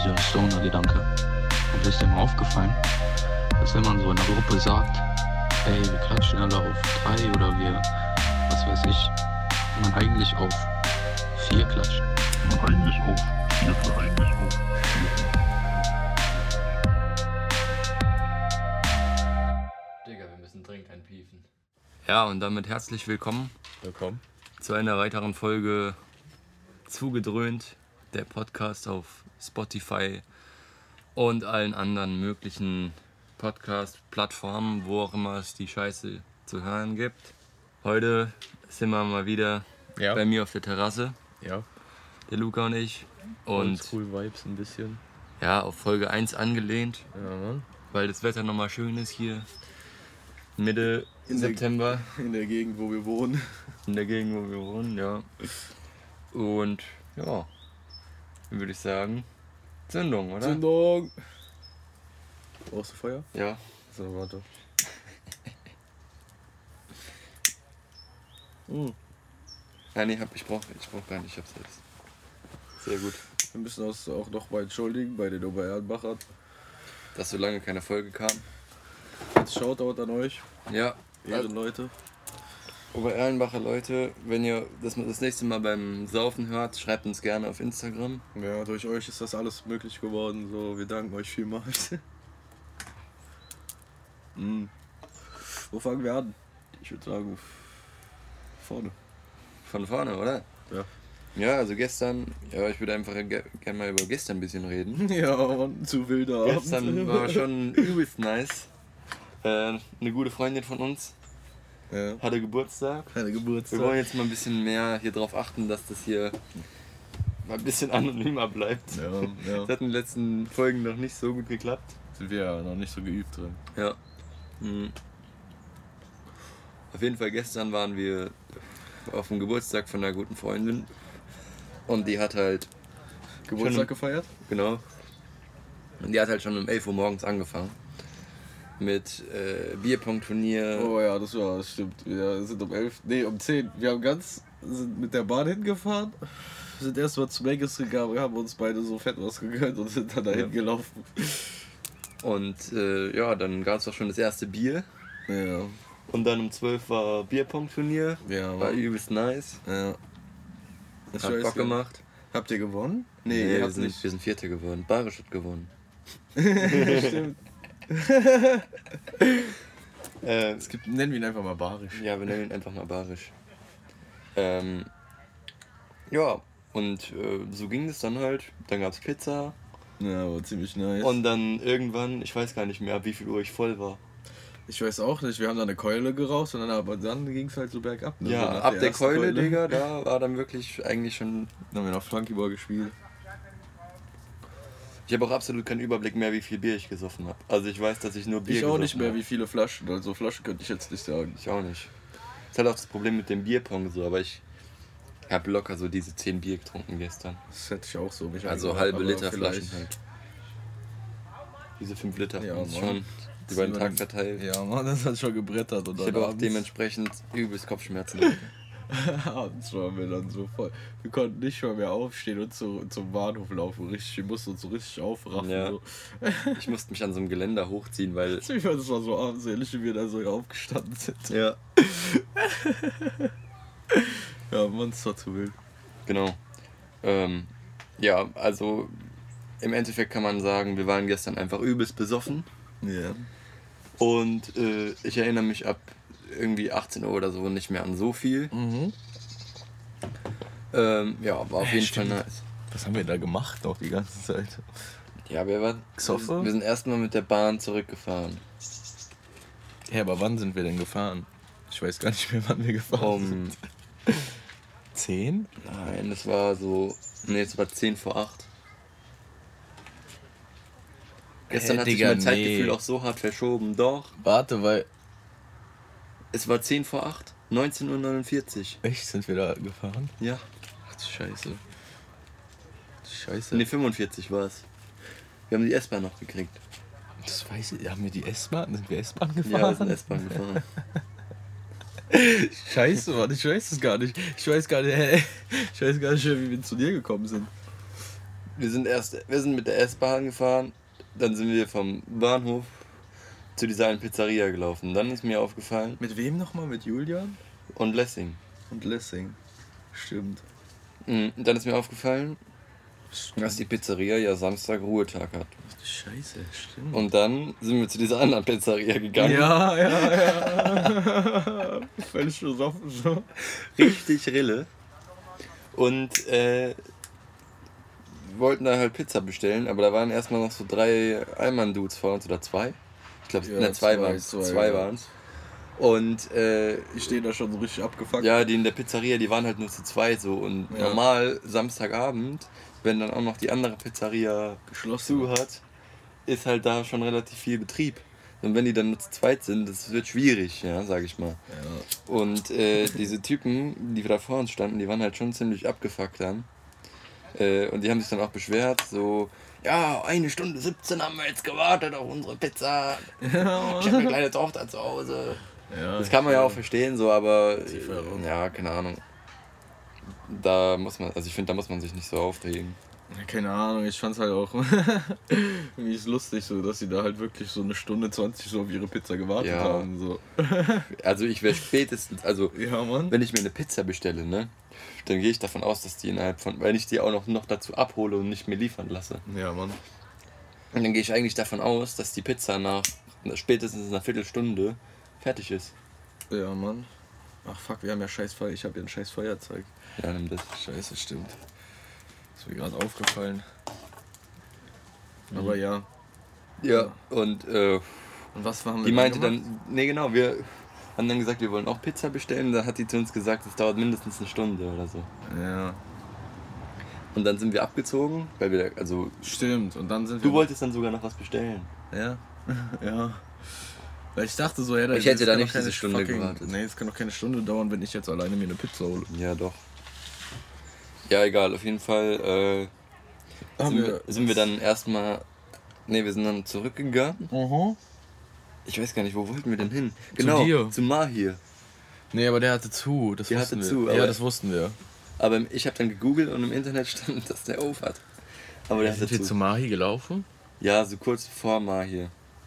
dieser Stoner-Gedanke. Und ist dir mal aufgefallen, dass wenn man so in einer Gruppe sagt, ey, wir klatschen alle auf 3 oder wir, was weiß ich, man eigentlich auf 4 klatscht. Digga, wir müssen dringend einpiefen. Ja, und damit herzlich willkommen zu einer weiteren Folge Zugedröhnt, der Podcast auf Spotify und allen anderen möglichen Podcast-Plattformen, wo auch immer es die Scheiße zu hören gibt. Heute sind wir mal wieder bei mir auf der Terrasse, Ja. der Luca und ich. Und Cool Vibes ein bisschen. ja, auf Folge 1 angelehnt, Ja, Mann. weil das Wetter nochmal schön ist hier. Mitte September. In der Gegend, wo wir wohnen. In der Gegend, wo wir wohnen, ja. Und ja, dann würde ich sagen, Zündung, oder? Zündung! Brauchst du Feuer? Ja. So, warte. Ja, nee, ich brauch gar nicht, ich hab's selbst. Sehr gut. Wir müssen uns auch noch mal entschuldigen bei den Obererlenbachern. Dass so lange keine Folge kam. Jetzt Shoutout an euch, Ja, Ehrenleute. Obererlenbacher Leute, wenn ihr das nächste Mal beim Saufen hört, schreibt uns gerne auf Instagram. Ja, durch euch ist das alles möglich geworden. So, wir danken euch vielmals. Wo fangen wir an? Ich würde sagen, vorne. Von vorne, oder? Ja. Ja, also gestern, ja, ich würde einfach gerne mal über gestern ein bisschen reden. Ja, Mann, zu wilder Abend. Gestern war schon übelst nice. Eine gute Freundin von uns Ja. hatte Geburtstag. Keine Wir Geburtstag. wollen jetzt mal ein bisschen mehr hier drauf achten, dass das hier mal ein bisschen anonymer bleibt. Ja, ja. Das hat in den letzten Folgen noch nicht so gut geklappt. Sind wir ja noch nicht so geübt drin. Ja. Auf jeden Fall gestern waren wir auf dem Geburtstag von einer guten Freundin. Und die hat halt, Geburtstag gefeiert? genau, und die hat halt schon um 11 Uhr morgens angefangen. Mit Bierpong-Turnier. Oh ja, das stimmt. Wir sind um 11, nee, um 10. Wir sind mit der Bahn hingefahren, sind erstmal zu Megas gegangen, haben uns beide so fett was gegönnt und sind dann dahin gelaufen. Und ja, dann gab es auch schon das erste Bier. Ja. Und dann um 12 war Bierpong-Turnier. Ja, War Mann. übelst nice. Ja. Ich Hat weiß Bock gar nicht. gemacht. Habt ihr gewonnen? Nee, ihr wir habt nicht. sind Vierter geworden. Barisch hat gewonnen. Stimmt. Äh, Nennen wir ihn einfach mal Barisch. ja, wir nennen ihn einfach mal Barisch. Ja, und so ging es dann halt. Dann gab's Pizza. Ja, war ziemlich nice. Und dann irgendwann, ich weiß gar nicht mehr, ab wie viel Uhr ich voll war. Ich weiß auch nicht, wir haben da eine Keule geraucht und dann ging es halt so bergab. Ne? So Ja, nach ab der ersten Keule, Digga, da war dann wirklich eigentlich schon... Dann haben wir noch Flunkyball gespielt. Ich habe auch absolut keinen Überblick mehr, wie viel Bier ich gesoffen habe. Also ich weiß, dass ich nur Bier Ich auch gesoffen nicht mehr, hab. wie viele Flaschen. Also Flaschen könnte ich jetzt nicht sagen. Ich auch nicht. Das ist halt auch das Problem mit dem Bierpong so, aber ich habe locker so diese 10 Bier getrunken gestern. Das hätte ich auch so. Mich Also angehört, halbe aber Liter vielleicht- Flaschen halt. Diese 5 Liter, Ja, das ist Mann. schon über den Tag verteilt. Ja, Mann, das hat schon gebrettert. Und Ich dann habe auch abends- dementsprechend übelst Kopfschmerzen. abends waren wir dann so voll. Wir konnten nicht mal mehr aufstehen und zum Bahnhof laufen. Richtig, wir mussten uns so richtig aufraffen. Ja. So. Ich musste mich an so einem Geländer hochziehen, weil... Ich fand, das war so armselig, wie wir da so aufgestanden sind. Ja. Ja, Mann, das war zu wild. Genau. Ja, also im Endeffekt kann man sagen, wir waren gestern einfach übelst besoffen. Ja. Und ich erinnere mich ab irgendwie 18 Uhr oder so nicht mehr an so viel. Mhm. Ja, war auf jeden stimmt. Fall nice. Was haben wir da gemacht noch die ganze Zeit? Ja, wir Gesoffen? sind erstmal mit der Bahn zurückgefahren. Ja, aber wann sind wir denn gefahren? Ich weiß gar nicht mehr, wann wir gefahren sind. 10? Nein, es war so... Nee, es war 10 vor 8. Gestern hat sich Digga, mein Zeitgefühl nee. auch so hart verschoben. Doch, Warte, weil... es war 10 vor 8. 19:49 Uhr. Echt, sind wir da gefahren? Ja. Ach du Scheiße. Scheiße. Nee, 45 war es. Wir haben die S-Bahn noch gekriegt. Das weiß ich. Haben wir die S-Bahn? Sind wir S-Bahn Ja, gefahren? wir sind S-Bahn gefahren. Scheiße, Mann, ich weiß es gar nicht. Ich weiß gar nicht, wie wir zu dir gekommen sind. wir sind mit der S-Bahn gefahren, dann sind wir vom Bahnhof zu dieser einen Pizzeria gelaufen. Dann ist mir aufgefallen... Mit wem nochmal? Mit Julian? Und Lessing. Und Lessing. Stimmt. Und dann ist mir aufgefallen, dass die Pizzeria ja Samstag Ruhetag hat. Ach du Scheiße, stimmt. Und dann sind wir zu dieser anderen Pizzeria gegangen. Ja. Völlig besoffen so. Richtig Rille. Und wollten da halt Pizza bestellen, aber da waren erstmal noch so 3 Allmann-Dudes vor uns, oder 2. Ich glaube, Ja, 2 waren es. 2 waren es. Und ich stehe da schon so richtig abgefuckt. ja, die in der Pizzeria, die waren halt nur zu zweit so. Und Ja. normal Samstagabend, wenn dann auch noch die andere Pizzeria Geschlossen zu hat, ist halt da schon relativ viel Betrieb. Und wenn die dann nur zu zweit sind, das wird schwierig, ja, sag ich mal. Ja. Und diese Typen, die da vor uns standen, die waren halt schon ziemlich abgefuckt dann. Und die haben sich dann auch beschwert, so, ja, 1 Stunde 17 haben wir jetzt gewartet auf unsere Pizza. Ja. Ich habe eine kleine Tochter zu Hause. Ja, Das kann man ja auch verstehen, so, aber warum? ja, keine Ahnung. Da muss man, also ich finde, da muss man sich nicht so aufregen. Ja, keine Ahnung, ich fand's halt auch irgendwie ist lustig, so, dass sie da halt wirklich so 1 Stunde 20 so auf ihre Pizza gewartet Ja. haben. So. Also ich wäre spätestens, also Ja, Mann. wenn ich mir eine Pizza bestelle, ne, dann gehe ich davon aus, dass die innerhalb von, weil ich die auch noch dazu abhole und nicht mir liefern lasse. Ja, Mann. Und dann gehe ich eigentlich davon aus, dass die Pizza nach spätestens einer Viertelstunde fertig ist. Ja, Mann. Ach fuck, wir haben ja scheiß Feuer. Ich habe ja ein scheiß Feuerzeug. Ja, nimm das. Scheiße, stimmt. Ist mir gerade aufgefallen. Aber ja. Ja, und Und was haben wir die meinte gemacht? dann, nee genau, wir haben dann gesagt, wir wollen auch Pizza bestellen. Da hat die zu uns gesagt, es dauert mindestens 1 Stunde oder so. Ja, Und dann sind wir abgezogen, weil wir, also stimmt. Und dann sind wir. du wolltest dann sogar noch was bestellen. Ja. Ja. Weil ich dachte so, ja, Ich hätte das da kann nicht doch keine diese Stunde gewartet. Nee, es kann doch keine Stunde dauern, wenn ich jetzt alleine mir eine Pizza hole. Ja, doch. Ja, egal, auf jeden Fall sind wir dann erstmal, nee, wir sind dann zurückgegangen. Ich weiß gar nicht, wo wollten wir denn hin? Genau, dir. zu Mahir. Nee, aber der hatte zu. Das Der wussten hatte wir. zu, Ja, aber- das wussten wir. Aber ich habe dann gegoogelt und im Internet stand, dass der auf hat. Aber der hatte Sind wir zu. zu Mahi gelaufen? Ja, so kurz vor Mahir.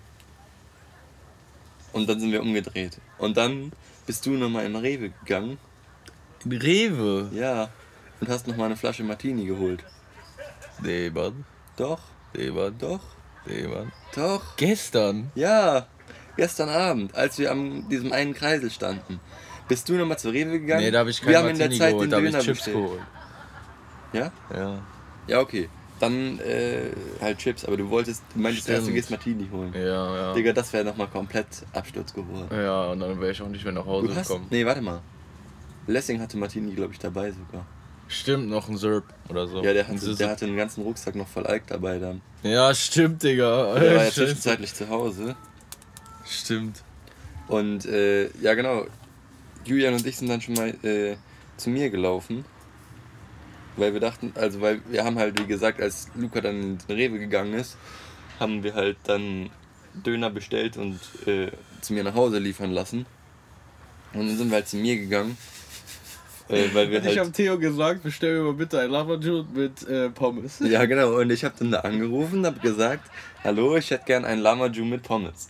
Und dann sind wir umgedreht. Und dann bist du nochmal in Rewe gegangen. In Rewe? Ja. Und hast nochmal eine Flasche Martini geholt. Nee, Mann. Doch, Nee, Mann. doch, Nee, Mann. doch. Gestern? Ja, gestern Abend, als wir an diesem einen Kreisel standen. Bist du nochmal zur Rewe gegangen? Nee, da habe ich Wir keinen haben in der Martini Zeit geholt, den da habe ich Döner Chips bestellt. geholt. Ja? Ja. Ja, okay. Dann halt Chips, aber du meintest erst, du Stimmt. gehst Martini holen. Ja, ja. Digga, das wäre nochmal komplett Absturz geworden. Ja, und dann wäre ich auch nicht mehr nach Hause Du hast, gekommen. nee, warte mal. Lessing hatte Martini, glaube ich, dabei sogar. Stimmt, noch ein Syrup oder so. Ja, der Ein hatte Syrup. einen ganzen Rucksack noch voll Alk dabei dann. Ja, stimmt, Digga. Der war ja Scheiße. zwischenzeitlich zu Hause. Stimmt. Und ja genau, Julian und ich sind dann schon mal zu mir gelaufen. Weil wir dachten, also weil wir haben halt, wie gesagt, als Luca dann in den Rewe gegangen ist, haben wir halt dann Döner bestellt und zu mir nach Hause liefern lassen. Und dann sind wir halt zu mir gegangen. Weil wir Und ich halt... habe Theo gesagt, bestell mir mal bitte ein Lamajun mit Pommes. Ja genau, und ich habe dann da angerufen und habe gesagt, hallo, ich hätte gern einen Lamajun mit Pommes.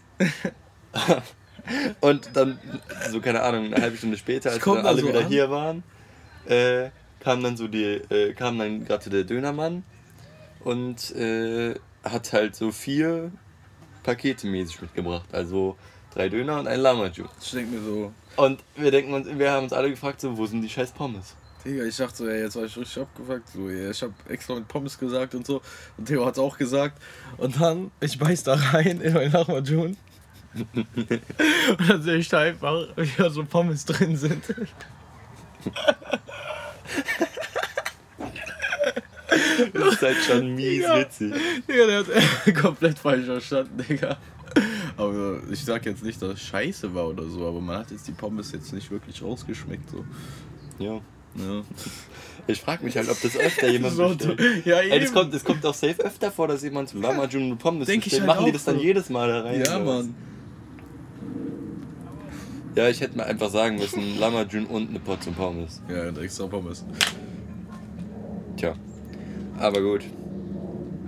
Und dann, so keine Ahnung, eine halbe Stunde später, als wir kommt dann da alle so wieder an. hier waren, kam dann gerade der Dönermann und hat halt so 4 Pakete mäßig mitgebracht. Also 3 Döner und ein Lamajun. Ich denke mir so, Und wir haben uns alle gefragt, so, wo sind die scheiß Pommes? Digga, ich dachte so, ey, jetzt war ich richtig abgefuckt. So, ey, ich habe extra mit Pommes gesagt und so. Und Theo hat's auch gesagt. Und dann, ich beiß da rein in mein Lamajun. Und dann sehe ich da einfach, wie da so Pommes drin sind. Das ist halt schon mies Ja. witzig. Digga, der hat komplett falsch verstanden, Digga. Aber ich sag jetzt nicht, dass es scheiße war oder so, aber man hat jetzt die Pommes jetzt nicht wirklich rausgeschmeckt. So. Ja. Ja. Ich frage mich halt, ob das öfter jemand So, bestellt. ja, Ey, eben. das kommt auch safe öfter vor, dass jemand so Lamajun und Pommes Denk ich bestellt. halt Machen die auch das dann so. jedes Mal da rein? Ja, oder was? Mann. Ja, ich hätte mal einfach sagen müssen, Lamajun und eine Portion Pommes. Ja, extra Pommes. Tja. Aber gut.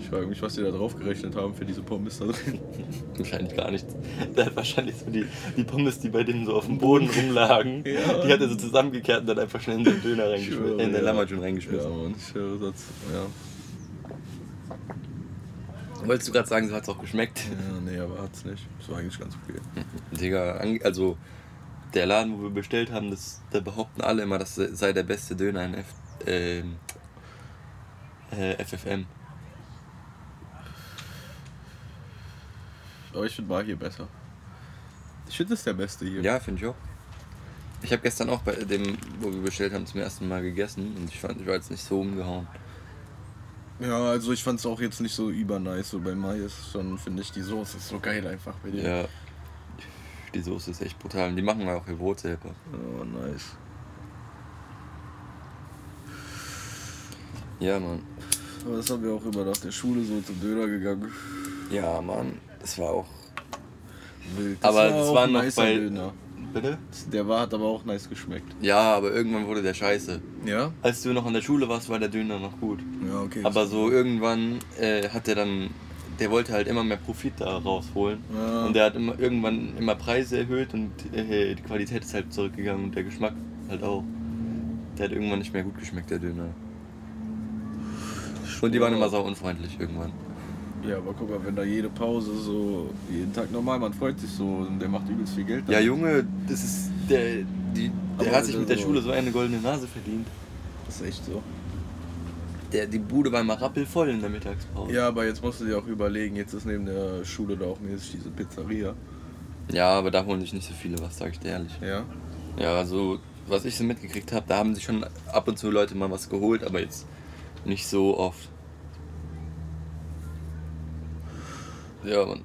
Ich frage mich, was die da drauf gerechnet haben für diese Pommes da drin. Wahrscheinlich gar nichts. Der hat wahrscheinlich so die Pommes, die bei dem so auf dem Boden rumlagen, Ja. die hat er so zusammengekehrt und dann einfach schnell in den Döner reingeschmissen, in den ja. Lamajun reingeschmissen. Ja, Mann, ich höre das. Ja. Wolltest du gerade sagen, so hat es auch geschmeckt? Ja, nee, aber hat's nicht. Das war eigentlich ganz okay. Digga, also der Laden, wo wir bestellt haben, da behaupten alle immer, das sei der beste Döner in FFM. Aber ich finde mal hier besser. Ich finde das der beste hier. Ja, finde ich auch. Ich habe gestern auch bei dem, wo wir bestellt haben, zum ersten Mal gegessen und ich war jetzt nicht so umgehauen. Ja, also ich fand es auch jetzt nicht so übernice. So bei Mai ist schon, finde ich, die Soße ist so geil einfach bei dir. Ja, die Soße ist echt brutal und die machen auch ihr Brot selber. Oh, nice. Ja, Mann. Aber das haben wir auch immer nach der Schule so zum Döner gegangen. Ja, Mann, das war auch Wild. Aber das auch war ein noch nicer bei- Döner. Bitte? Hat aber auch nice geschmeckt. Ja, aber irgendwann wurde der scheiße. Ja? Als du noch an der Schule warst, war der Döner noch gut. Ja, okay. Aber so irgendwann hat der wollte halt immer mehr Profit da rausholen. Ja. Und der hat irgendwann immer Preise erhöht und die Qualität ist halt zurückgegangen und der Geschmack halt auch. Der hat irgendwann nicht mehr gut geschmeckt, der Döner. Und die waren immer sau unfreundlich irgendwann. Ja, aber guck mal, wenn da jede Pause so, jeden Tag normal, man freut sich so und der macht übelst viel Geld. Ja, Junge, das ist der Aber hat sich mit der so- Schule so eine goldene Nase verdient. Das ist echt so. Die Bude war immer rappelvoll in der Mittagspause. Ja, aber jetzt musst du dir auch überlegen, jetzt ist neben der Schule da auch mäßig diese Pizzeria. Ja, aber da holen sich nicht so viele was, sag ich dir ehrlich. Ja? Ja, also, was ich so mitgekriegt habe, da haben sich schon ab und zu Leute mal was geholt, aber jetzt nicht so oft. Ja, Mann.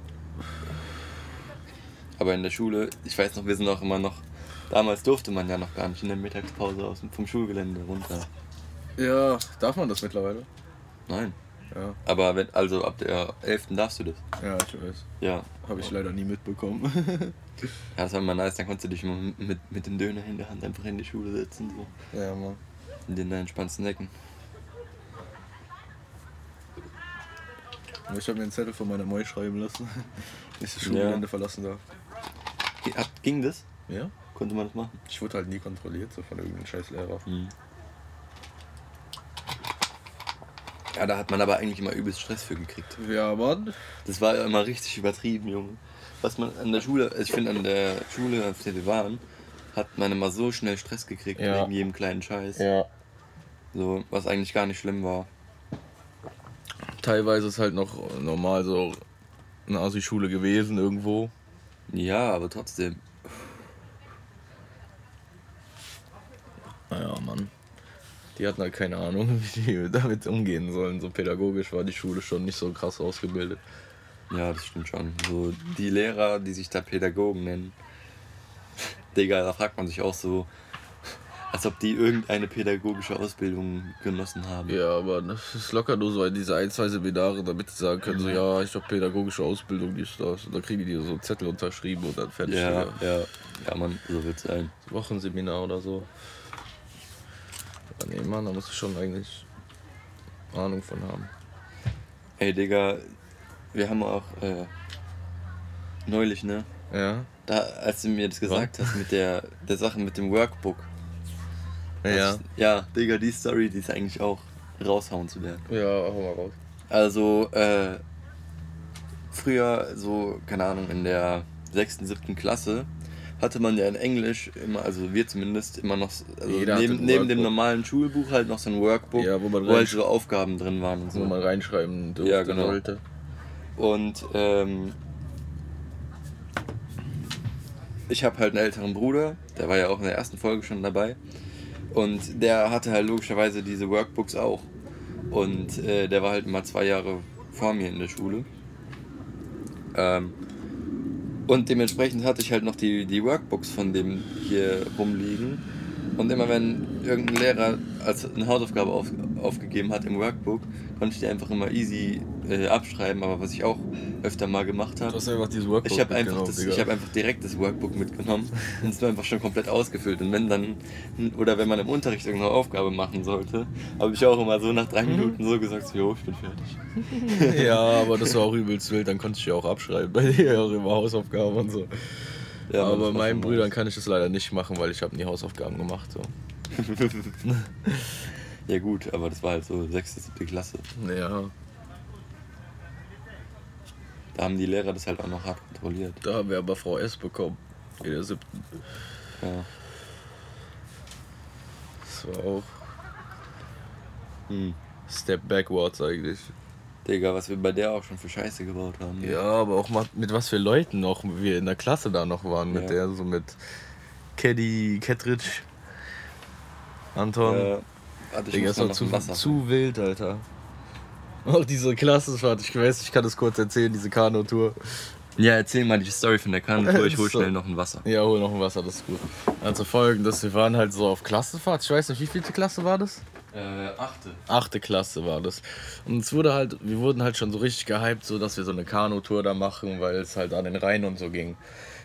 Aber in der Schule, ich weiß noch, wir sind auch immer noch, damals durfte man ja noch gar nicht in der Mittagspause vom Schulgelände runter. Ja, darf man das mittlerweile? Nein. Ja, Aber also ab der 11. darfst du das. ja, ich weiß. Ja. Habe ich leider nie mitbekommen. Ja, das war immer nice, dann konntest du dich immer mit dem Döner in der Hand einfach in die Schule setzen, so. Ja, Mann. In den entspannten Ecken. Aber ich habe mir einen Zettel von meiner Moi schreiben lassen, dass ich das Schulgelände verlassen darf. Ging das? Ja? Konnte man das machen? Ich wurde halt nie kontrolliert, so von irgendeinem scheiß Lehrer. Ja, da hat man aber eigentlich immer übelst Stress für gekriegt. Ja, Mann. Das war immer richtig übertrieben, Junge. Was man an der Schule, ich finde an der Schule, auf der wir waren, hat man immer so schnell Stress gekriegt Ja. wegen jedem kleinen Scheiß. Ja. So, was eigentlich gar nicht schlimm war. Teilweise ist halt noch normal so eine Asi-Schule gewesen irgendwo. Ja, aber trotzdem. Naja, Mann. Die hatten halt keine Ahnung, wie die damit umgehen sollen. So pädagogisch war die Schule schon nicht so krass ausgebildet. Ja, das stimmt schon. So, die Lehrer, die sich da Pädagogen nennen, Digga, da fragt man sich auch so, als ob die irgendeine pädagogische Ausbildung genossen haben. Ja, aber das ist locker nur so diese ein, zwei Seminare, damit sie sagen können, so ja, ich habe pädagogische Ausbildung, dies, das. Und dann kriegen die so Zettel unterschrieben und dann fertig. Ja, Digga. ja, Mann, so wird's sein. Wochenseminar oder so. Ja, nee, Mann, da musst du schon eigentlich Ahnung von haben. Ey, Digga, wir haben auch neulich, ne? Ja? Da, als du mir das gesagt hast mit der Sache mit dem Workbook. Ja. Ja, Digga, die Story, die ist eigentlich auch raushauen zu werden. Ja, hau mal raus. Also, früher, so, keine Ahnung, in der 6., 7. Klasse hatte man ja in Englisch immer, also wir zumindest, immer noch, also Jeder hatte ein neben dem Workbook. normalen Schulbuch halt noch so ein Workbook, Ja, wo man halt so Aufgaben drin waren und wo so. man reinschreiben durfte, Ja, genau. sollte. Und ich habe halt einen älteren Bruder, der war ja auch in der ersten Folge schon dabei. Und der hatte halt logischerweise diese Workbooks auch. Und der war halt immer 2 Jahre vor mir in der Schule. Und dementsprechend hatte ich halt noch die Workbooks von dem hier rumliegen. Und immer wenn irgendein Lehrer als eine Hausaufgabe aufgegeben hat im Workbook, konnte ich die einfach immer easy abschreiben. Aber was ich auch öfter mal gemacht habe, Du hast einfach dieses Workbook ich habe einfach, mitgenommen, hab einfach direkt das Workbook mitgenommen und es war einfach schon komplett ausgefüllt. Und wenn dann, oder wenn man im Unterricht irgendeine Aufgabe machen sollte, habe ich auch immer so nach 3 Minuten so gesagt, so, jo, ich bin fertig. Ja, aber das war auch übelst wild, dann konnte ich ja auch abschreiben, bei dir auch immer Hausaufgaben und so. Ja, aber bei meinen Brüdern kann ich das leider nicht machen, weil ich habe nie Hausaufgaben gemacht. So. Ja gut, aber das war halt so 6., 7. Klasse. Ja. Da haben die Lehrer das halt auch noch hart kontrolliert. Da haben wir aber Frau S bekommen, in der 7. Ja. Das war auch Step backwards eigentlich. Digga, was wir bei der auch schon für Scheiße gebaut haben. Ja, aber auch mal mit was für Leuten noch wir in der Klasse da noch waren. Mit der, so mit Caddy, Kettridge, Anton. Digga, ist doch zu wild, Alter. Auch diese Klassenfahrt, ich weiß, ich kann das kurz erzählen, diese Kanu-Tour. Ja, erzähl mal die Story von der Kanu-Tour, ich hol schnell noch ein Wasser. Ja, hol noch ein Wasser, das ist gut. Also folgendes, wir waren halt so auf Klassenfahrt, ich weiß nicht, wie vielte Klasse war das? 8. Klasse war das. Und es wurde halt, wir wurden halt schon so richtig gehypt, so dass wir so eine Kanu-Tour da machen, weil es halt an den Rhein und so ging.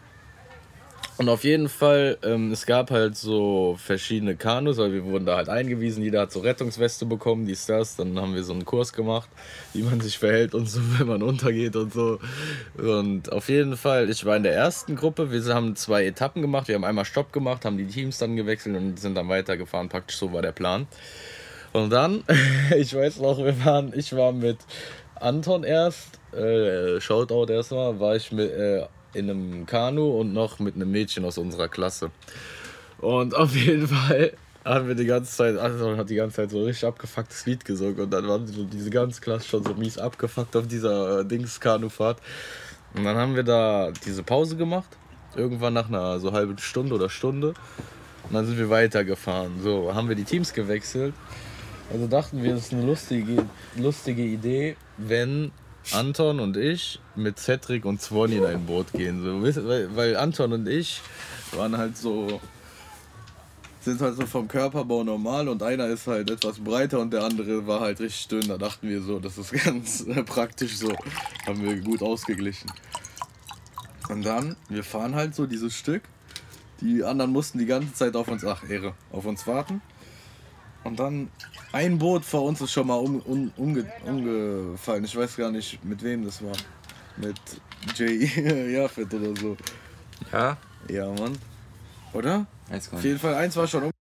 Und auf jeden Fall, es gab halt so verschiedene Kanus, weil wir wurden da halt eingewiesen, jeder hat so Rettungsweste bekommen, dies, das. Dann haben wir so einen Kurs gemacht, wie man sich verhält und so, wenn man untergeht und so. Und auf jeden Fall, ich war in der ersten Gruppe, wir haben 2 Etappen gemacht, wir haben einmal Stopp gemacht, haben die Teams dann gewechselt und sind dann weitergefahren, praktisch so war der Plan. Und dann, ich weiß noch, ich war mit Anton erst, Shoutout erstmal, war ich mit in einem Kanu und noch mit einem Mädchen aus unserer Klasse. Und auf jeden Fall haben wir die ganze Zeit, Anton hat die ganze Zeit so richtig abgefucktes Lied gesungen und dann waren so diese ganze Klasse schon so mies abgefuckt auf dieser Kanufahrt. Und dann haben wir da diese Pause gemacht, irgendwann nach einer so halben Stunde oder Stunde. Und dann sind wir weitergefahren. So, haben wir die Teams gewechselt. Also dachten wir, es ist eine lustige Idee, wenn Anton und ich mit Cedric und Zwonny in ein Boot gehen. So, weil Anton und ich waren halt so, sind halt so vom Körperbau normal und einer ist halt etwas breiter und der andere war halt richtig dünn. Da dachten wir so, das ist ganz praktisch so. Haben wir gut ausgeglichen. Und dann, wir fahren halt so dieses Stück. Die anderen mussten die ganze Zeit auf uns warten. Und dann ein Boot vor uns ist schon mal umgefallen. Ich weiß gar nicht, mit wem das war. Mit Jay Jafet oder so. Ja? Ja, Mann. Oder? Auf jeden Fall, eins war schon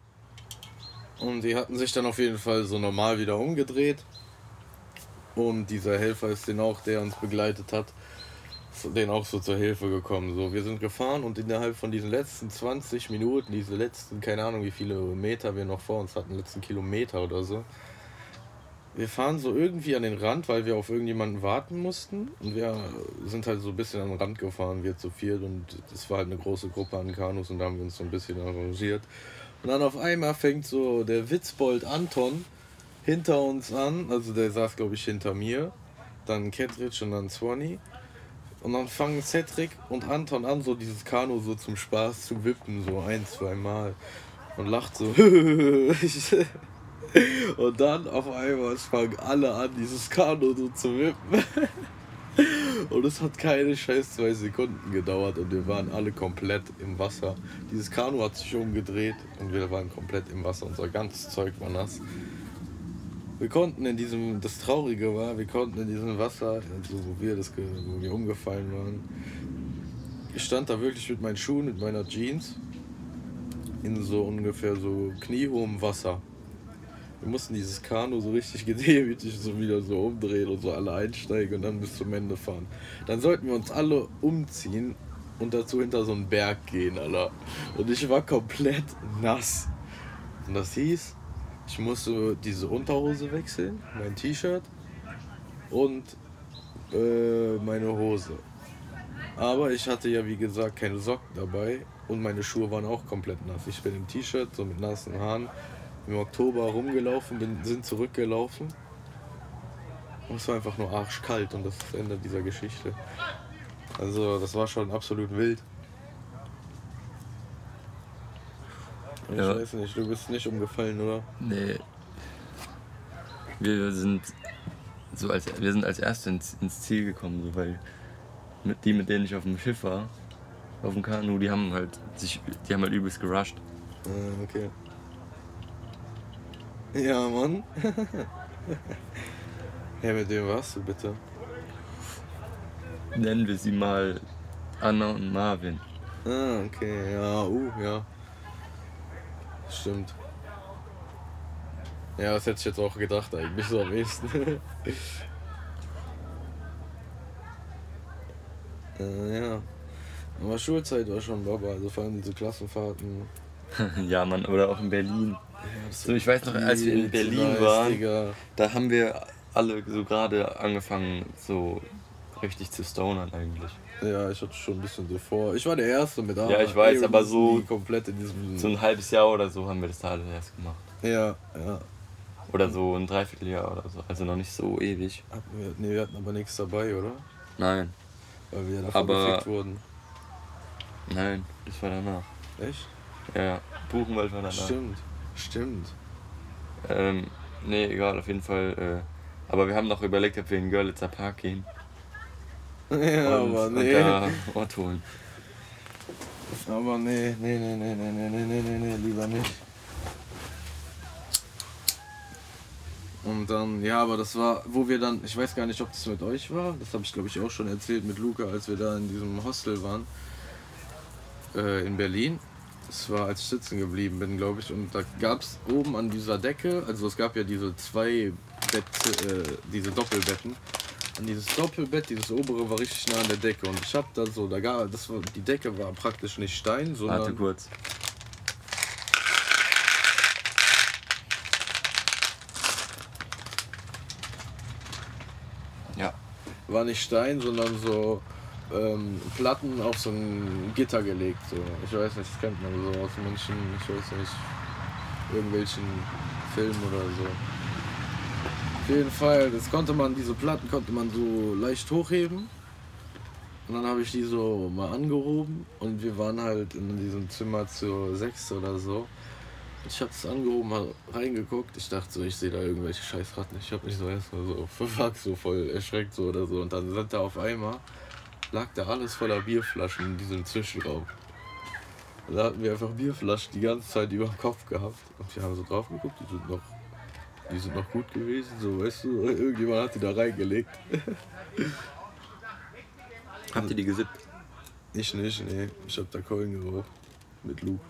Und die hatten sich dann auf jeden Fall so normal wieder umgedreht. Und dieser Helfer ist der uns begleitet hat, denen auch so zur Hilfe gekommen. So, wir sind gefahren und innerhalb von diesen letzten 20 Minuten, diese letzten, keine Ahnung wie viele Meter wir noch vor uns hatten, letzten Kilometer oder so, wir fahren so irgendwie an den Rand, weil wir auf irgendjemanden warten mussten und wir sind halt so ein bisschen an den Rand gefahren, wir zu viert und es war halt eine große Gruppe an Kanus und da haben wir uns so ein bisschen arrangiert. Und dann auf einmal fängt so der Witzbold Anton hinter uns an, also der saß glaube ich hinter mir, dann Kettridge und dann Zwonny. Und dann fangen Cedric und Anton an, so dieses Kanu so zum Spaß zu wippen, so 1-2 Mal. Und lacht so. Und dann auf einmal fangen alle an, dieses Kanu so zu wippen. Und es hat keine scheiß 2 Sekunden gedauert und wir waren alle komplett im Wasser. Dieses Kanu hat sich umgedreht und wir waren komplett im Wasser. Unser ganzes Zeug war nass. Wir konnten das Traurige war, wir konnten in diesem Wasser, also wo wir umgefallen waren, ich stand da wirklich mit meinen Schuhen, mit meiner Jeans, in so ungefähr so kniehohem Wasser. Wir mussten dieses Kanu so richtig gedemütigt so wieder so umdrehen und so alle einsteigen und dann bis zum Ende fahren. Dann sollten wir uns alle umziehen und dazu hinter so einen Berg gehen, Alter. Und ich war komplett nass. Und das hieß, ich musste diese Unterhose wechseln, mein T-Shirt und meine Hose. Aber ich hatte ja wie gesagt keine Socken dabei und meine Schuhe waren auch komplett nass. Ich bin im T-Shirt, so mit nassen Haaren, im Oktober rumgelaufen, sind zurückgelaufen. Und es war einfach nur arschkalt und das ist das Ende dieser Geschichte. Also das war schon absolut wild. Ich weiß nicht, du bist nicht umgefallen, oder? Nee. Wir sind als Erste ins Ziel gekommen, so, weil mit denen ich auf dem Schiff war, auf dem Kanu, die haben halt übelst gerusht. Ah, okay. Ja, Mann. Ja, mit wem warst du bitte? Nennen wir sie mal Anna und Marvin. Ah, okay, ja, ja. Stimmt. Ja, das hätte ich jetzt auch gedacht eigentlich so am ehesten. Ja. Aber Schulzeit war schon Baba, also vor allem diese Klassenfahrten. Ja, Mann, oder auch in Berlin. Ja, so, ich weiß noch, als wir in Berlin waren, Digga. Da haben wir alle so gerade angefangen, so richtig zu stonern eigentlich. Ja, ich hatte schon ein bisschen so vor. Ich war der Erste mit Ja, ich weiß, aber so komplett in diesem... So ein halbes Jahr oder so haben wir das da alles erst gemacht. Ja. Oder so ein Dreivierteljahr oder so, also noch nicht so ewig. Wir hatten aber nichts dabei, oder? Nein. Weil wir davon gefickt wurden. Nein, das war danach. Echt? Ja, Buchenwald war danach. Stimmt. Nee, egal, auf jeden Fall. Aber wir haben noch überlegt, ob wir in Görlitzer Park gehen. Ja, aber nee. Und da Ort holen. Aber nee, lieber nicht. Und dann, ja, aber das war, wo wir dann, ich weiß gar nicht, ob das mit euch war, das habe ich glaube ich auch schon erzählt mit Luca, als wir da in diesem Hostel waren, in Berlin. Das war, als ich sitzen geblieben bin, glaube ich, und da gab es oben an dieser Decke, also es gab ja diese diese Doppelbetten. Und dieses Doppelbett, dieses obere, war richtig nah an der Decke und ich hab da so, die Decke war praktisch nicht Stein, sondern... Warte kurz. Ja. War nicht Stein, sondern so Platten auf so ein Gitter gelegt. So. Ich weiß nicht, das kennt man so aus manchen, ich weiß nicht, irgendwelchen Filmen oder so. Auf jeden Fall, diese Platten konnte man so leicht hochheben. Und dann habe ich die so mal angehoben und wir waren halt in diesem Zimmer zur 6 oder so. Ich habe es angehoben, mal reingeguckt. Ich dachte so, ich sehe da irgendwelche Scheißratten. Ich habe mich so erstmal so verfuckt, so voll erschreckt so oder so. Und dann sind da auf einmal, lag da alles voller Bierflaschen in diesem Zwischenraum. Und da hatten wir einfach Bierflaschen die ganze Zeit über dem Kopf gehabt. Und wir haben so drauf geguckt, die sind noch gut gewesen, so, weißt du. Irgendjemand hat die da reingelegt. Habt ihr die gesippt? Ich nicht, nee. Ich hab da Keulen geraucht. Mit Luke.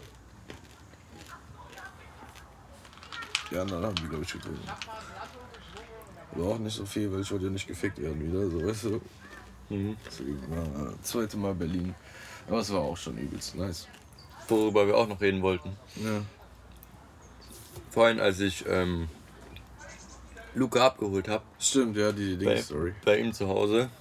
Die anderen haben die, glaube ich, getrunken. Aber auch nicht so viel, weil ich wollte ja nicht gefickt werden wieder, so, weißt du. Deswegen, ja, zweite Mal Berlin. Aber es war auch schon übelst nice. Worüber wir auch noch reden wollten. Ja. Vorhin, als ich Luca abgeholt habe. Stimmt, ja, die Ding-Story. Bei ihm zu Hause.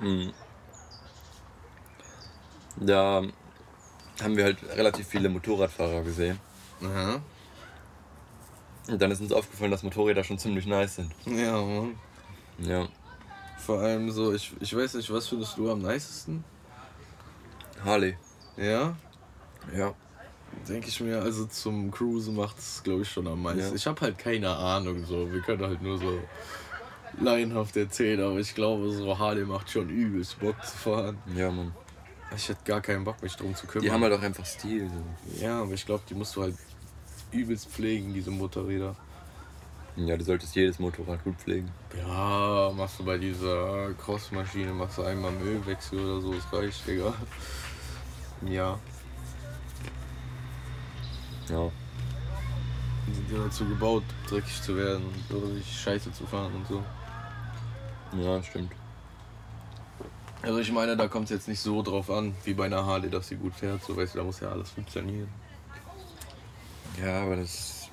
Da haben wir halt relativ viele Motorradfahrer gesehen. Aha. Und dann ist uns aufgefallen, dass Motorräder schon ziemlich nice sind. Ja, Mann. Ja. Vor allem so, ich weiß nicht, was findest du am nicesten? Harley. Ja? Ja. Denke ich mir, also zum Cruisen macht es, glaube ich, schon am meisten. Ja. Ich habe halt keine Ahnung, so. Wir können halt nur so laienhaft erzählen, aber ich glaube, so Harley macht schon übelst Bock zu fahren. Ja, Mann. Ich hätte gar keinen Bock, mich drum zu kümmern. Die haben halt auch einfach Stil. So. Ja, aber ich glaube, die musst du halt übelst pflegen, diese Motorräder. Ja, du solltest jedes Motorrad gut pflegen. Ja, machst du bei dieser Crossmaschine, machst du einmal einen Ölwechsel oder so, das reicht, Digga. Ja. Ja. Die sind ja dazu gebaut, dreckig zu werden oder sich scheiße zu fahren und so. Ja, stimmt. Also ich meine, da kommt es jetzt nicht so drauf an, wie bei einer Harley, dass sie gut fährt. So, weißt du, da muss ja alles funktionieren. Ja, aber das...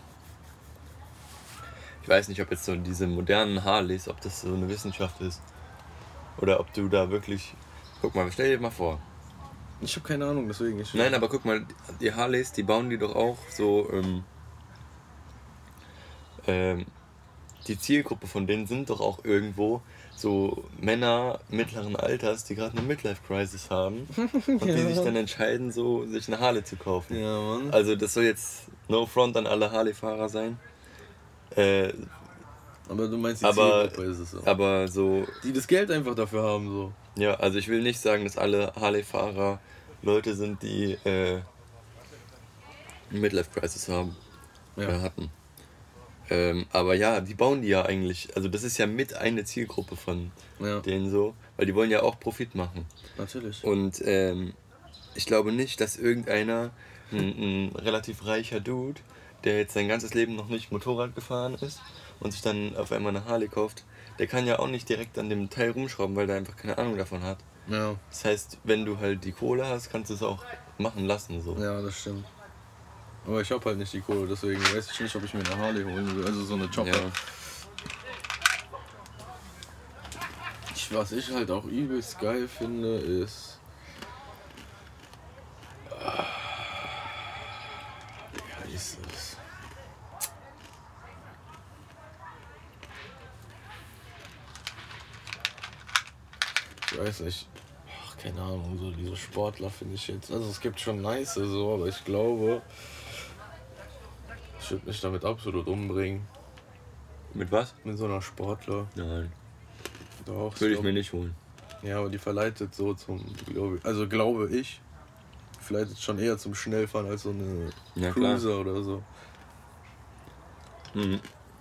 Ich weiß nicht, ob jetzt so diese modernen Harleys, ob das so eine Wissenschaft ist. Oder ob du da wirklich... Guck mal, stell dir mal vor. Ich habe keine Ahnung, deswegen... Nein, aber guck mal, die Harleys, die bauen die doch auch so... die Zielgruppe von denen sind doch auch irgendwo so Männer mittleren Alters, die gerade eine Midlife-Crisis haben und die sich dann entscheiden, so sich eine Harley zu kaufen. Ja, Mann. Also das soll jetzt No front an alle Harley-Fahrer sein. Aber du meinst, die Aber- Zielgruppe ist es so. Aber so, Die das Geld einfach dafür haben, so. ja, also ich will nicht sagen, dass alle Harley-Fahrer Leute sind, die Midlife-Crisis haben. Ja. Hatten. Aber ja, die bauen die ja eigentlich, also das ist ja mit eine Zielgruppe von Ja, denen so, weil die wollen ja auch Profit machen. natürlich. Und ich glaube nicht, dass irgendeiner, ein relativ reicher Dude, der jetzt sein ganzes Leben noch nicht Motorrad gefahren ist und sich dann auf einmal eine Harley kauft, der kann ja auch nicht direkt an dem Teil rumschrauben, weil der einfach keine Ahnung davon hat. Ja, Das heißt, wenn du halt die Kohle hast, kannst du es auch machen lassen. So. ja, das stimmt. Aber ich hab halt nicht die Kohle, deswegen weiß ich nicht, ob ich mir eine Harley holen will. Also so eine Chopper. Ja. Was ich halt auch übelst geil finde, ist. Wie heißt es? Ich weiß nicht. Ach, keine Ahnung, so diese Sportler finde ich jetzt. Also es gibt schon nice so, aber ich glaube, ich würde mich damit absolut umbringen. Mit was? Mit so einer Sportler. Nein, Doch, würde ich mir nicht holen. Ja, aber die verleitet so zum, glaube ich, verleitet schon eher zum Schnellfahren als so eine Ja, klar. Cruiser oder so. Mhm.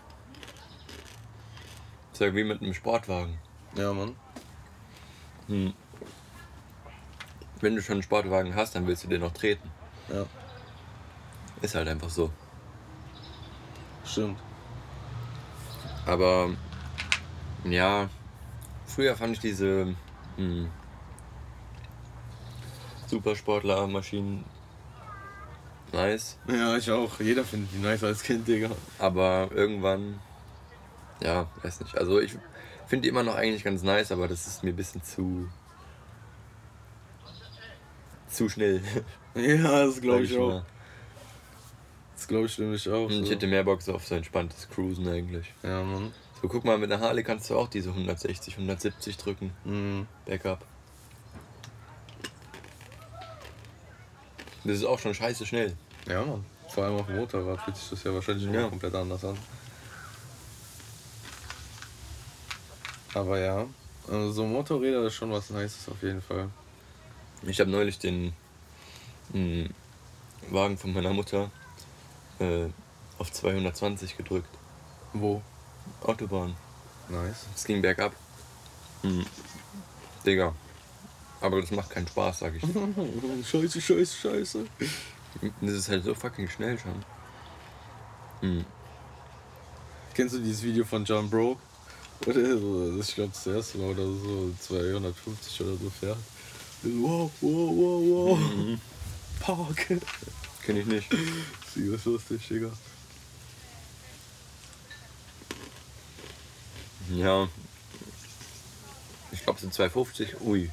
Ist ja wie mit einem Sportwagen. Ja, Mann. Mhm. Wenn du schon einen Sportwagen hast, dann willst du den noch treten. Ja, Ist halt einfach so. stimmt. Aber ja, früher fand ich diese Supersportler-Maschinen nice. Ja, ich auch. Jeder findet die nice als Kind, Digga. Aber irgendwann, ja, weiß nicht. Also ich finde die immer noch eigentlich ganz nice, aber das ist mir ein bisschen zu schnell. Ja, das glaube sag ich auch. mal. Das glaube ich nämlich auch. Ich So. hätte mehr Bock so auf so entspanntes Cruisen eigentlich. Ja, Mann. So, guck mal, mit einer Harley kannst du auch diese 160, 170 drücken. Mhm. Backup. Das ist auch schon scheiße schnell. Ja, Mann. Vor allem auf dem Motorrad fühlt sich das ja wahrscheinlich Ja. noch komplett anders an. Aber ja, also so Motorräder ist schon was Nices auf jeden Fall. Ich habe neulich den Wagen von meiner Mutter auf 220 gedrückt. Wo? Autobahn. Nice. Es ging bergab. Digga. Aber das macht keinen Spaß, sag ich. Scheiße, scheiße, scheiße. Das ist halt so fucking schnell schon. Kennst du dieses Video von John Broke? Oder so, ich glaube das erste Mal oder so 250 oder so fährt. Wow, wow, wow, wow. Park. Kenn ich nicht. Sie ist lustig, Digga. Ja. Ich glaube, so 250. Ui.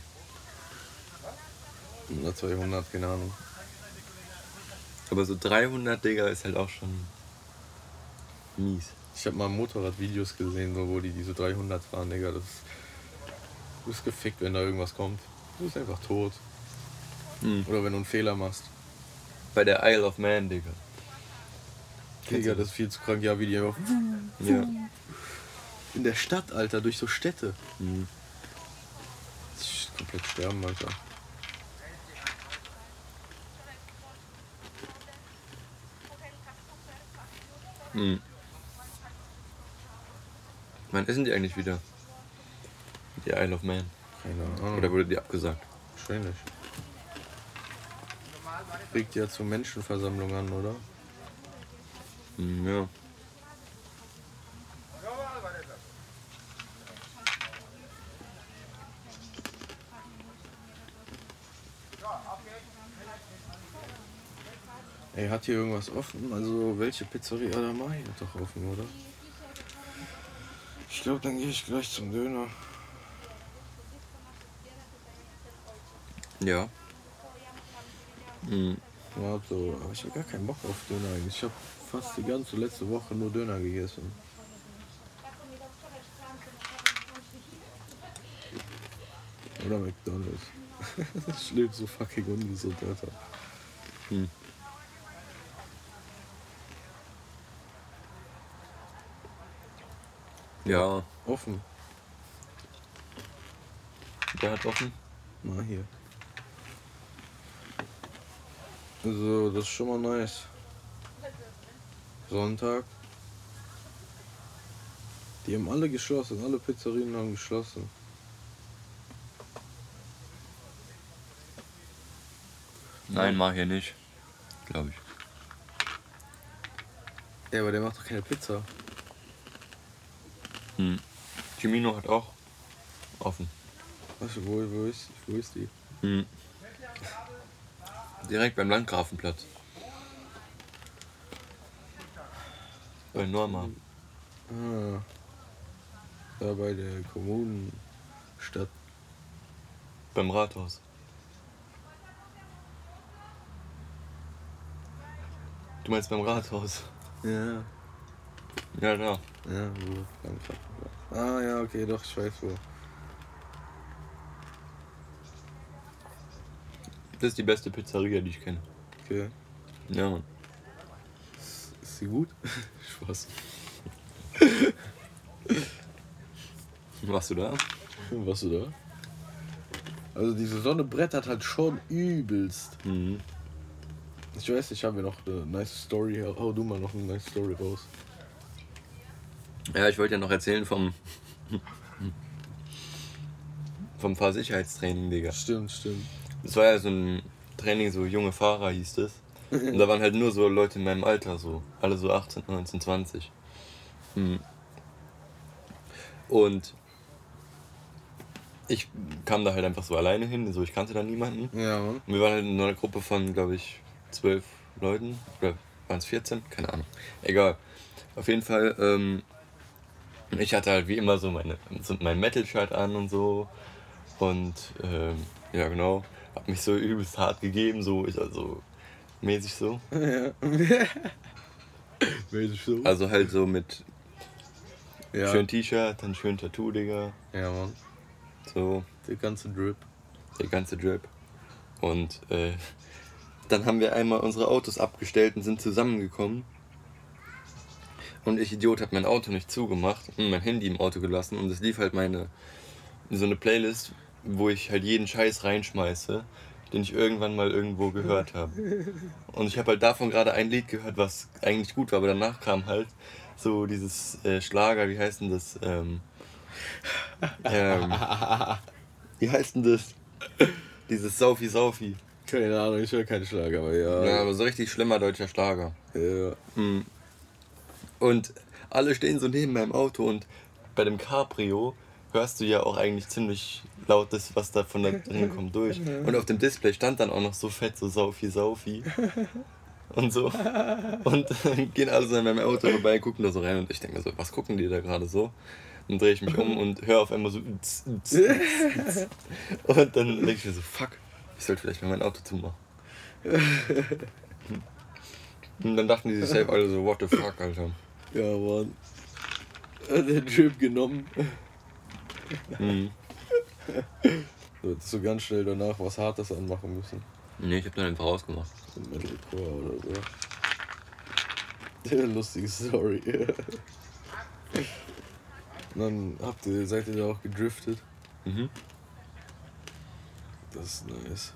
Oder 200, keine Ahnung. Aber so 300, Digga, ist halt auch schon mies. Ich habe mal Motorradvideos gesehen, so, wo die diese 300 fahren, Digga. Du bist gefickt, wenn da irgendwas kommt. Du bist einfach tot. Oder wenn du einen Fehler machst. Bei der Isle of Man, Digga. Digga, das ist viel zu krank. Ja, wie die einfach Ja. in der Stadt, Alter, durch so Städte. Mhm. Ich komplett sterben, Alter. Wann essen die eigentlich wieder? Die Isle of Man. Keine Ahnung. Oder wurde die abgesagt? Wahrscheinlich. Regt ja zu Menschenversammlungen an, oder? Ja. Ey, hat hier irgendwas offen? Also, welche Pizzeria da mache ich doch offen, oder? Ich glaube, dann gehe ich gleich zum Döner. Ja. Ja, so, aber ich habe gar keinen Bock auf Döner eigentlich. Ich habe fast die ganze letzte Woche nur Döner gegessen. Oder McDonald's. Ich lebe so fucking ungesund, Alter. Ja. Offen. Der hat offen. Na, hier. Also, das ist schon mal nice. Sonntag. Die haben alle geschlossen, alle Pizzerien haben geschlossen. Nein, mach hier nicht. Glaube ich. Ja, aber der macht doch keine Pizza. Chimino hat auch offen. Weißt du, wo ist die? Direkt beim Landgrafenplatz. Bei Norma. Ah. Da bei der Kommunenstadt. Beim Rathaus. Du meinst beim Rathaus? Ja. Ja, da. Ja, wo? Ah, ja, okay, doch, ich weiß wo. Das ist die beste Pizzeria, die ich kenne. Okay. Ja, Mann. Ist sie gut? Spaß. Warst du da? Warst du da? Also diese Sonne brettert halt schon übelst. Ich weiß, ich habe mir noch eine nice Story. Hau du mal noch eine nice Story raus. Ja, ich wollte ja noch erzählen vom Fahrsicherheitstraining, Digga. Stimmt. Das war ja so ein Training, so junge Fahrer hieß das. Und da waren halt nur so Leute in meinem Alter, so. Alle so 18, 19, 20. Und ich kam da halt einfach so alleine hin, so ich kannte da niemanden. Ja, Mann. Und wir waren halt in einer Gruppe von, glaube ich, 12 Leuten. Oder waren es 14? Keine Ahnung. Egal. Auf jeden Fall, ich hatte halt wie immer so mein Metal-Shirt an und so. Und ja genau, hab mich so übelst hart gegeben, so ich also mäßig so. Ja. Mäßig so? Also halt so mit Ja. schön T-Shirt, dann schön Tattoo, Digga. Ja, Mann. So, Der ganze Drip. der ganze Drip. Und dann haben wir einmal unsere Autos abgestellt und sind zusammengekommen. Und ich Idiot hab mein Auto nicht zugemacht und mein Handy im Auto gelassen und es lief halt so eine Playlist, wo ich halt jeden Scheiß reinschmeiße, den ich irgendwann mal irgendwo gehört habe. Und ich habe halt davon gerade ein Lied gehört, was eigentlich gut war, aber danach kam halt so dieses Schlager, wie heißt denn das? Wie heißt denn das? Dieses Saufi. Keine Ahnung, ich höre keinen Schlager, aber ja. Ja, aber so richtig schlimmer deutscher Schlager. Ja. Und alle stehen so neben meinem Auto und bei dem Cabrio hörst du ja auch eigentlich ziemlich laut das, was da von da drin kommt, durch. Und auf dem Display stand dann auch noch so fett, so Saufi. Und so. Und dann gehen alle so an meinem Auto vorbei, gucken da so rein und ich denke mir so, was gucken die da gerade so? Dann drehe ich mich um und höre auf einmal so. Und dann denke ich mir so, fuck, ich sollte vielleicht mal mein Auto zumachen. Und dann dachten die sich selbst alle so, what the fuck, Alter. Ja, Mann. Der Drip genommen. Du hättest so ganz schnell danach was Hartes anmachen müssen. Nee, ich hab dann einfach ausgemacht. So ein Metalcore oder so. Lustige Story. Und dann seid ihr da auch gedriftet. Das ist nice.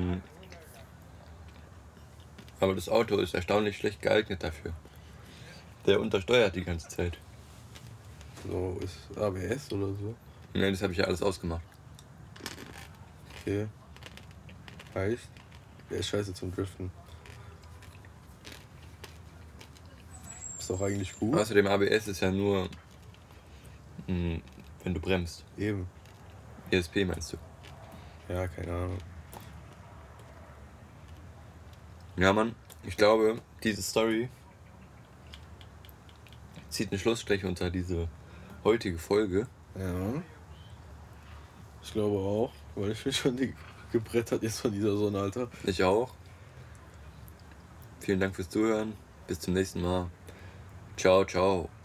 Aber das Auto ist erstaunlich schlecht geeignet dafür. Der untersteuert die ganze Zeit. So, ist ABS oder so? Nein, das habe ich ja alles ausgemacht. Okay. Heißt, der ist scheiße zum Driften. Ist doch eigentlich gut. Außerdem ABS ist ja nur, wenn du bremst. Eben. ESP meinst du? Ja, keine Ahnung. Ja, Mann, ich glaube, diese Story zieht einen Schlussstrich unter diese heutige Folge. Ja. Ich glaube auch, weil ich bin schon gebrettert jetzt von dieser Sonne, Alter. Ich auch. Vielen Dank fürs Zuhören. Bis zum nächsten Mal. Ciao.